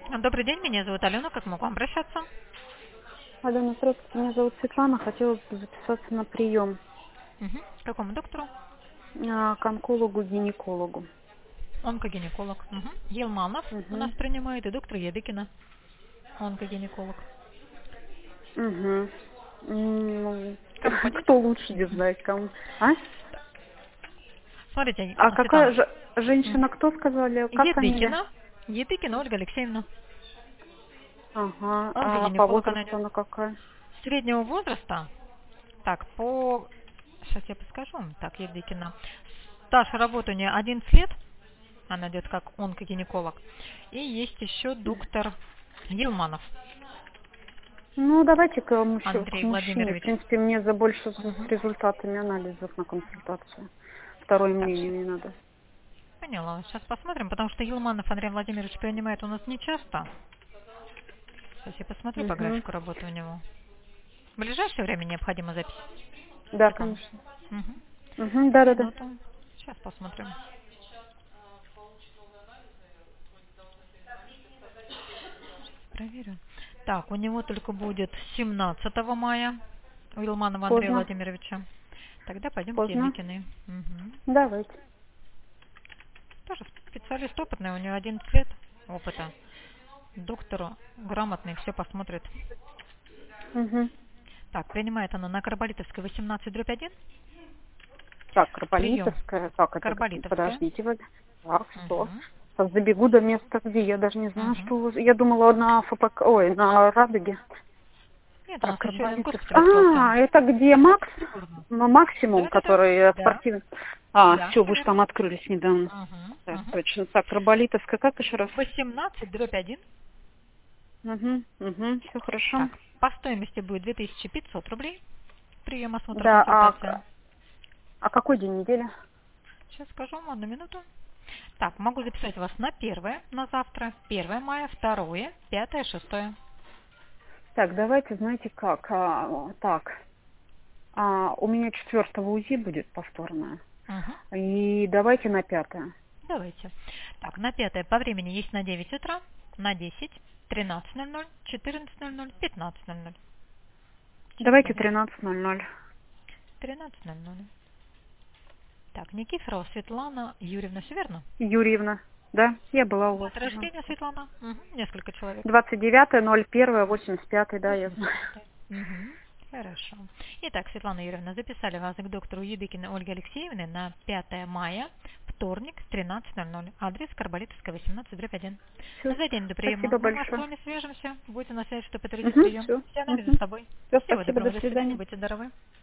Добрый день, меня зовут Алена, как могу обращаться? Алена, здравствуйте, меня зовут Светлана, хотела бы записаться на прием К какому доктору? к онкологу-гинекологу. Онкогинеколог. Елманов у нас Угу. принимает и доктор Едыкина, онкогинеколог. Угу. Кому Кто пойдете? лучше, не знаю, кому. А? Смотрите, А какая Светлана. женщина, кто сказали, как фамилия? Едыкина. Едыкина Ольга Алексеевна. Ага, а по Онкогинеколог она возрасту идет. она какая? Среднего возраста. Так, по... Сейчас я подскажу. Так, Едыкина. Стаж работы у нее 11 лет. Она идет как онкогинеколог. И есть еще доктор Елманов Ну, давайте к Андрей мужчине. В Владимирович. принципе, мне за больше с Мгм. результатами анализов на консультацию. Второе Так, мнение не надо. поняла. Сейчас посмотрим, потому что Елманов Андрей Владимирович принимает у нас не часто. Сейчас я посмотрю по Угу. графику работы у него. В ближайшее время необходима запись, Да, Светлана? конечно. Мгм. Угу, да. Минуту. Сейчас посмотрим. Проверю. Так, у него только будет 17 мая, у Елманова Андрея Поздно. Владимировича. Тогда пойдем к Поздно. Едыкиной. Давайте. Тоже специалист опытный, у него 11 лет опыта. Доктор грамотный, все посмотрит. Угу. Так, принимает она на Карболитовской 18/1. Так, Прием. Карболитовская. Так, это, Карболитовская. подождите, так, что? Угу. Сейчас забегу до места, где я даже не знаю, Угу. что я думала на ФПК, ой, на Радуге. Нет, у Так, нас еще Карболитовская. госпиталь остался. Это где Макс? Максимум, Да-да-да. который Да. спортивный. Да, Все, все вы же там верно. открылись недавно. Угу. Так, Угу. точно. Так, Карболитовская, как еще раз? 18/1. Угу, все хорошо. Так, по стоимости будет 2500 рублей. Прием, осмотр, Да, консультация. какой день недели? Сейчас скажу вам, одну минуту. Так, могу записать вас на первое, на завтра. 1 мая, 2, 5, 6. Так, давайте, знаете как, у меня 4 УЗИ будет повторное. Угу. И давайте на 5. Давайте. Так, на 5 по времени есть на 9 утра, на 10, 13:00, 14:00, 15:00. Сейчас Давайте скажу. 13:00. 13:00. Так, Никифорова Светлана Юрьевна, все верно? Юрьевна. Да, я была у вас Дата уже. рождения Светлана? Несколько человек. 29.01.85, да, я знаю. 85. Хорошо. Итак, Светлана Юрьевна, записали вас к доктору Едыкиной Ольге Алексеевне на 5 мая, вторник, 13:00. Адрес Карболитовская, 18/1. Все, За день до приема спасибо мы вас с большое. вами свяжемся. Будете на связи, что повторите прием. Все. Все анализы с собой. Все, Всего спасибо, доброго, до до свидания, свидания. будьте здоровы.